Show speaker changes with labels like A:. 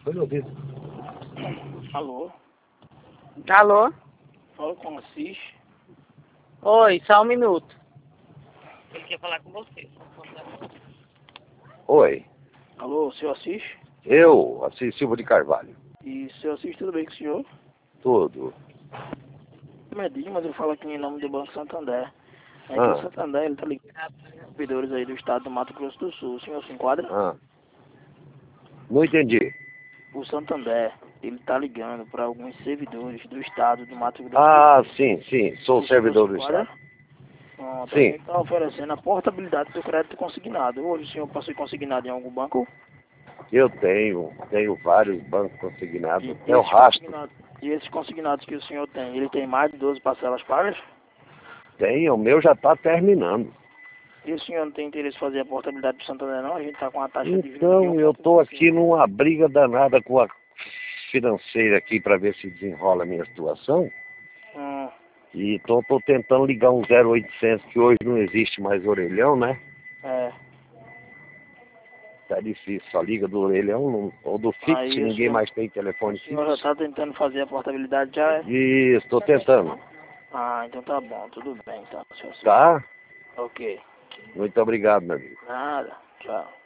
A: Foi no ouvido.
B: Alô?
C: Alô?
B: Fala com o Assis.
C: Oi, só um minuto.
B: Ele quer falar com você.
A: Oi.
B: Alô, seu Assis?
A: Eu, Assis Silva de Carvalho.
B: E seu Assis, tudo bem com o senhor?
A: Tudo.
B: Medinho, mas eu falo aqui em nome do Banco Santander. É que
A: Ah.
B: o Santander, ele tá ligado aos servidores aí do estado do Mato Grosso do Sul. O senhor se enquadra?
A: Não entendi.
B: O Santander, ele tá ligando para alguns servidores do estado do Mato Grosso do Sul.
A: Sim. Sou
B: O senhor
A: servidor
B: se
A: do
B: enquadra?
A: Estado.
B: Pronto,
A: Sim.
B: a gente tá oferecendo a portabilidade do crédito consignado. Hoje o senhor possui consignado em algum banco?
A: Eu tenho vários bancos consignados.
B: E
A: É o rastro.
B: esses consignados que o senhor tem, ele tem mais de 12 parcelas pagas?
A: Tem, o meu já está terminando.
B: E o senhor não tem interesse em fazer a portabilidade do Santander não? A gente está com a taxa de juros de
A: Então, eu estou
B: 1,25.
A: aqui numa briga danada com a financeira aqui para ver se desenrola a minha situação. E estou tentando ligar um 0800, que hoje não existe mais orelhão, né?
B: É.
A: Tá difícil, só liga do orelhão ou do fixo,
B: Aí
A: ninguém mais tem telefone
B: o senhor já
A: fixo.
B: está tentando fazer a portabilidade já, é?
A: Isso, estou tentando.
B: Ah, então tá bom, tudo bem então, senhor.
A: Tá?
B: Ok.
A: Muito obrigado, meu amigo.
B: Nada, tchau.